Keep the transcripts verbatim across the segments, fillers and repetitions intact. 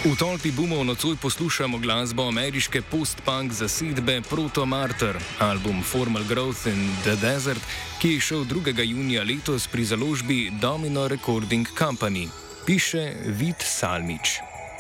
V tolpi boomov nocoj poslušamo glasbo ameriške post-punk zasedbe Proto Martyr, album Formal Growth in The Desert, ki je šel drugega junija letos pri založbi Domino Recording Company. Piše Vid Salmič.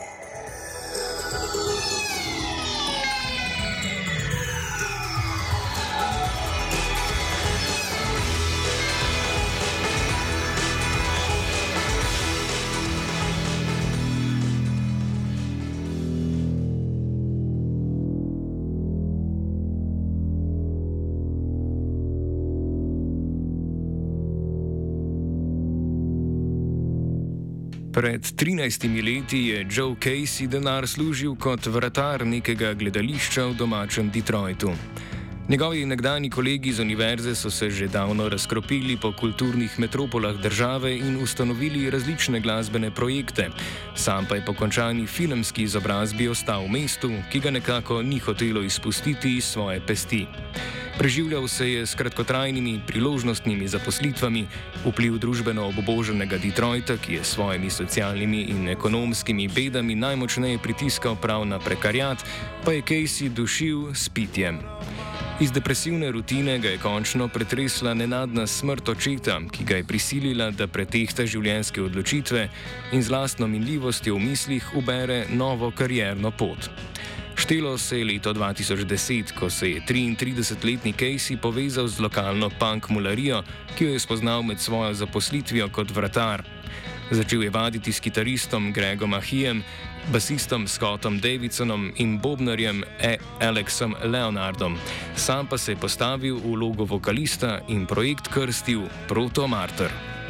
Pred trinajstimi leti je Joe Casey denar služil kot vratar nekega gledališča v domačem Detroitu. Njegovi nekdani kolegi z univerze so se že davno razkropili po kulturnih metropolah države in ustanovili različne glasbene projekte, sam pa je po končani filmski izobrazbi ostal v mestu, ki ga nekako ni hotelo izpustiti iz svoje pesti. Preživljal se je s kratkotrajnimi priložnostnimi zaposlitvami, vpliv družbeno obuboženega Detroita, ki je s svojimi socialnimi in ekonomskimi bedami najmočneje pritiskal prav na prekariat, pa je Casey dušil s pitjem. Iz depresivne rutine ga je končno pretresla nenadna smrt očeta, ki ga je prisilila, da pretehta življenjske odločitve in z lastno minljivostjo v mislih ubere novo karierno pot. Štelo se je leto dva tisoč deset, ko se je triintridesetletni Casey povezal z lokalno punk mularijo, ki jo je spoznal med svojo zaposlitvijo kot vratar. Začel je vaditi s kitaristom Gregom Ahijem, basistom Scottom Davidsonom in bobnarjem e. Alexom Leonardom. Sam pa se je postavil v vlogo vokalista in projekt krstil Proto Martyr.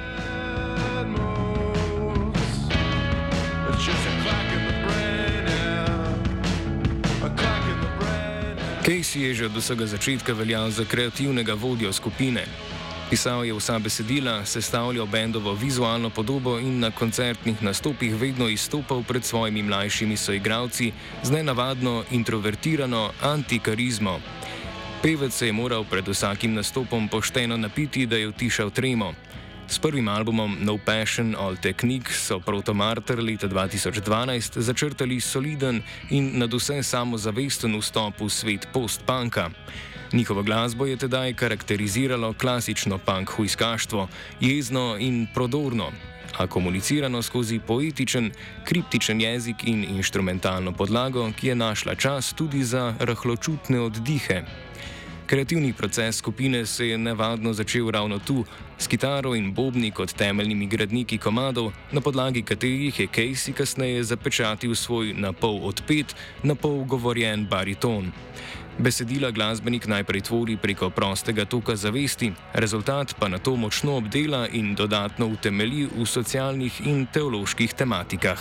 Casey je že od vsega začetka veljal za kreativnega vodjo skupine. Pisal je vsa besedila, sestavljal bendovo vizualno podobo in na koncertnih nastopih vedno izstopal pred svojimi mlajšimi soigralci z nenavadno introvertirano antikarizmo. Pevec se je moral pred vsakim nastopom pošteno napiti, da je utišal tremo. S prvim albumom No Passion, All Technique so Proto Martyr leta dva tisoč dvanajst začrtali soliden in nadvse samozavesten vstop v svet post-punka. Njihovo glasbo je tedaj karakteriziralo klasično punk hujskaštvo, jezno in prodorno, a komunicirano skozi poetičen, kriptičen jezik in inštrumentalno podlago, ki je našla čas tudi za rahločutne oddihe. Kreativni proces skupine se je nevadno začel ravno tu, s kitaro in bobni kot temeljnimi gradniki komadov, na podlagi katerih je Casey kasneje zapečatil svoj napol odpet, napol govorjen bariton. Besedila glasbenik najprej tvori preko prostega toka zavesti, rezultat pa nato močno obdela in dodatno utemelji v socialnih in teoloških tematikah.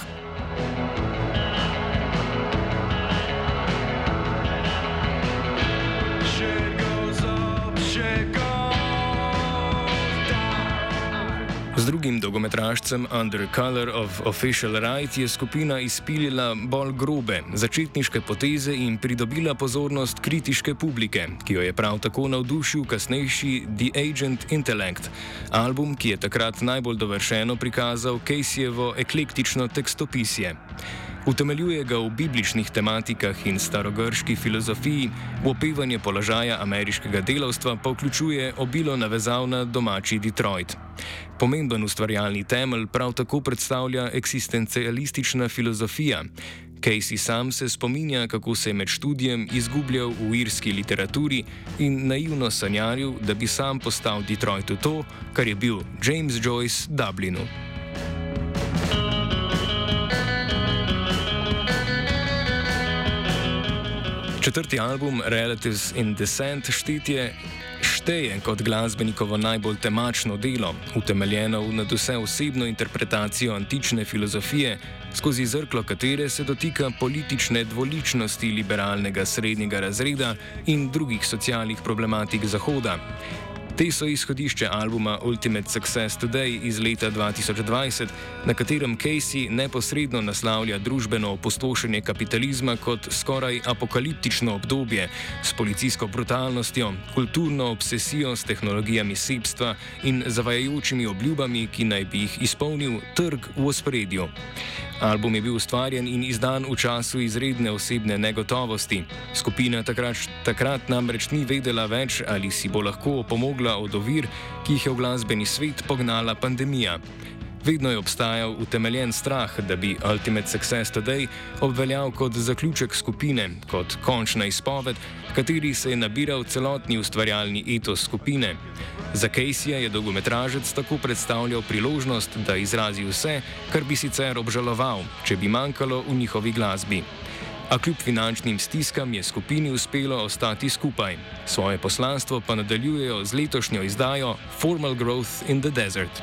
Z drugim dolgometražcem Under Color of Official Right je skupina izpilila bolj grobe, začetniške poteze in pridobila pozornost kritiške publike, ki jo je prav tako navdušil kasnejši The Agent Intellect, album, ki je takrat najbolj dovršeno prikazal Caseyjevo eklektično tekstopisje. Utemeljuje ga v bibličnih tematikah in starogrški filozofiji, v opevanje položaja ameriškega delavstva pa vključuje obilo navezav na domači Detroit. Pomemben ustvarjalni temelj prav tako predstavlja eksistencialistična filozofija. Casey sam se spominja, kako se je med študijem izgubljal v irski literaturi in naivno sanjaril, da bi sam postal Detroitu to, kar je bil James Joyce Dublinu. Četrti album Relatives in Descent štetje šteje kot glasbenikovo najbolj temačno delo, utemeljeno v nadvse osebno interpretacijo antične filozofije, skozi zrklo katere se dotika politične dvoličnosti liberalnega srednjega razreda in drugih socialnih problematik Zahoda. Te so izhodišče albuma Ultimate Success Today iz leta dva tisoč dvajset, na katerem Casey neposredno naslavlja družbeno opustošenje kapitalizma kot skoraj apokaliptično obdobje s policijsko brutalnostjo, kulturno obsesijo s tehnologijami sebstva in zavajajočimi obljubami, ki naj bi jih izpolnil trg v ospredju. Album je bil ustvarjen in izdan v času izredne osebne negotovosti. Skupina takrat, takrat namreč ni vedela več, ali si bo lahko opomogla od ovir, ki jih je v glasbeni svet pognala pandemija. Vedno je obstajal utemeljen strah, da bi Ultimate Success Today obveljal kot zaključek skupine, kot končna izpoved, v kateri se je nabiral celotni ustvarjalni etos skupine. Za Caseyja je dolgometražec tako predstavljal priložnost, da izrazi vse, kar bi sicer obžaloval, če bi manjkalo v njihovi glasbi. A kljub finančnim stiskam je skupini uspelo ostati skupaj. Svoje poslanstvo pa nadaljujejo z letošnjo izdajo Formal Growth in the Desert.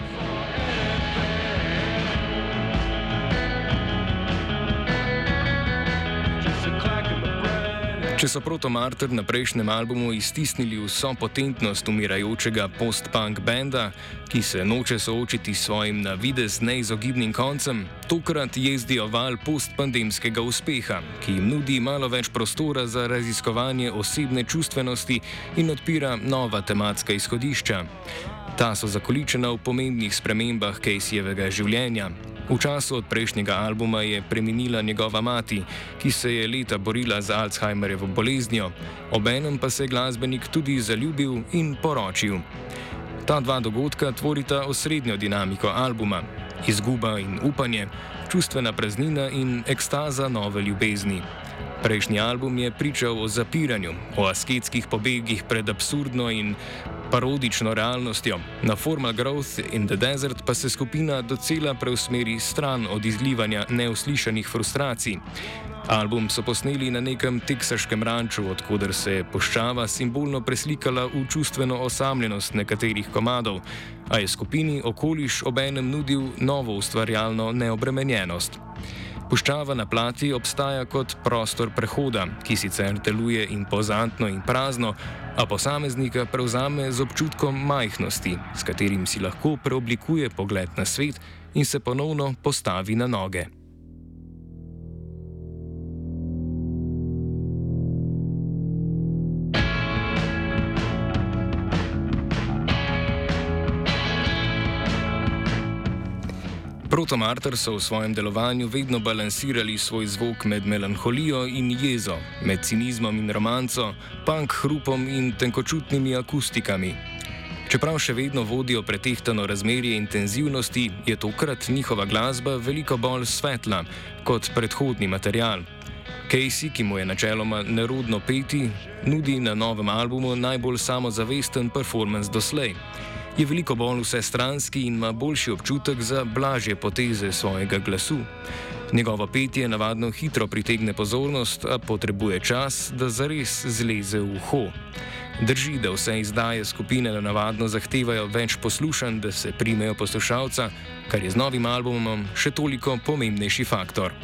Če so Protomartyr na prejšnjem albumu iztisnili vso potentnost umirajočega post-punk benda, ki se noče soočiti s svojim na videz neizogibnim koncem, tokrat jezdijo val postpandemskega uspeha, ki jim nudi malo več prostora za raziskovanje osebne čustvenosti in odpira nova tematska izhodišča. Ta so zakoličena v pomembnih spremembah Caseyjevega življenja. V času od prejšnjega albuma je preminila njegova mati, ki se je leta borila z Alzheimerjevo boleznijo, obenem pa se je glasbenik tudi zaljubil in poročil. Ta dva dogodka tvorita osrednjo dinamiko albuma: izguba in upanje, čustvena praznina in ekstaza nove ljubezni. Prejšnji album je pričal o zapiranju, o asketskih pobegih pred absurdno in parodično realnostjo. Na Formal Growth in the Desert pa se skupina docela preusmeri stran od izlivanja neuslišanih frustracij. Album so posneli na nekem teksaškem ranču, odkoder se je puščava simbolno preslikala v čustveno osamljenost nekaterih komadov, a je skupini okoliš obenem nudil novo ustvarjalno neobremenjenost. Puščava na plati obstaja kot prostor prehoda, ki sicer deluje impozantno in prazno, a posameznika prevzame z občutkom majhnosti, s katerim si lahko preoblikuje pogled na svet in se ponovno postavi na noge. Protomartyr so v svojem delovanju vedno balansirali svoj zvok med melanholijo in jezo, med cinizmom in romanco, punk hrupom in tenkočutnimi akustikami. Čeprav še vedno vodijo pretehtano razmerje intenzivnosti, je tokrat njihova glasba veliko bolj svetla kot predhodni material. Casey, ki mu je načeloma nerodno peti, nudi na novem albumu najbolj samozavesten performance doslej. Je veliko bolj vsestranski in ima boljši občutek za blažje poteze svojega glasu. Njegovo petje navadno hitro pritegne pozornost, a potrebuje čas, da zares zleze v uho. Drži, da vse izdaje skupine navadno zahtevajo več poslušanj, da se primejo poslušalca, kar je z novim albumom še toliko pomembnejši faktor.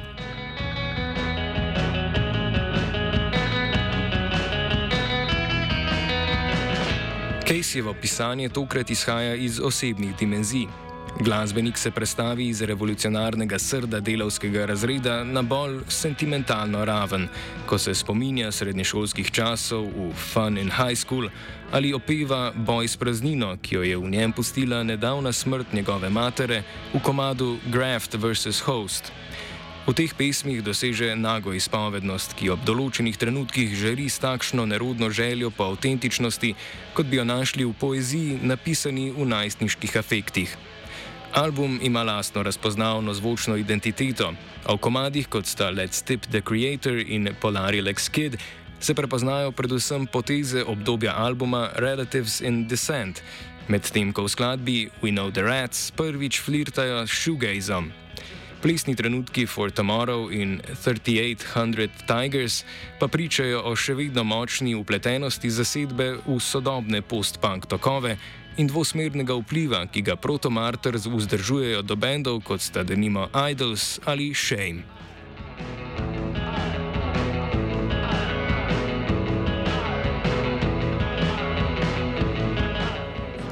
Caseyjevo pisanje tokrat izhaja iz osebnih dimenzij. Glasbenik se prestavi iz revolucionarnega srda delavskega razreda na bolj sentimentalno raven, ko se spominja srednješolskih časov v Fun in High School ali opeva Boj s praznino, ki jo je v njem pustila nedavna smrt njegove matere v komadu Graft versus Host. V teh pesmih doseže nago izpovednost, ki ob določenih trenutkih žari s takšno nerodno željo po avtentičnosti, kot bi jo našli v poeziji, napisani v najstniških afektih. Album ima lastno razpoznavno zvočno identiteto, a v komadih, kot sta Let's Tip the Creator in Polarilex Kid, se prepoznajo predvsem poteze obdobja albuma Relatives in Descent, medtem ko v skladbi We Know the Rats prvič flirtajo s shoegazom. Plesni trenutki For Tomorrow in thirty-eight hundred Tigers pa pričajo o še vedno močni vpletenosti zasedbe v sodobne post-punk tokove in dvosmernega vpliva, ki ga Protomartyr vzdržujejo do bendov, kot sta denimo Idols ali Shame.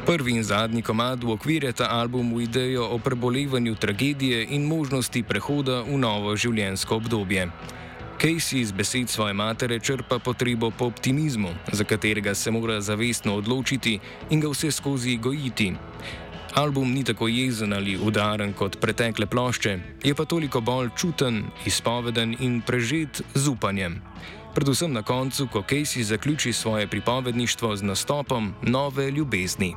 Prvi in zadnji komad uokvirja ta album v idejo o prebolevanju tragedije in možnosti prehoda v novo življenjsko obdobje. Casey iz besed svoje matere črpa potrebo po optimizmu, za katerega se mora zavestno odločiti in ga vse skozi gojiti. Album ni tako jezen ali udaren kot pretekle plošče, je pa toliko bolj čuten, izpoveden in prežet z upanjem. Predvsem na koncu, ko Casey zaključi svoje pripovedništvo z nastopom nove ljubezni.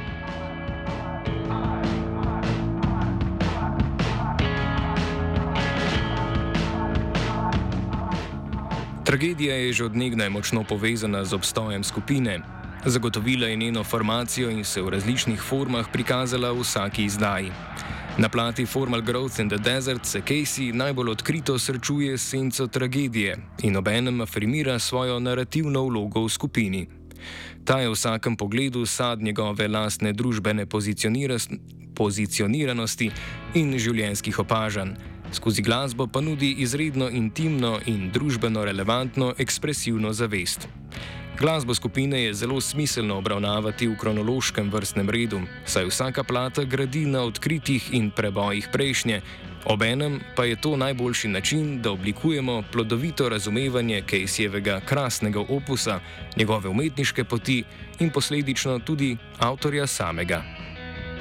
Tragedija je že od nekdaj močno povezana z obstojem skupine. Zagotovila je njeno formacijo in se v različnih formah prikazala v vsaki izdaji. Na plati Formal Growth in the Desert se Casey najbolj odkrito srečuje s senco tragedije in obenem afirmira svojo narativno vlogo v skupini. Ta je v vsakem pogledu sad njegove lastne družbene pozicioniranosti in življenjskih opažanj. Skozi glasbo pa nudi izredno intimno in družbeno relevantno ekspresivno zavest. Glasbo skupine je zelo smiselno obravnavati v kronološkem vrstnem redu, saj vsaka plata gradi na odkritih in prebojih prejšnje, obenem pa je to najboljši način, da oblikujemo plodovito razumevanje Caseyjevega krasnega opusa, njegove umetniške poti in posledično tudi avtorja samega.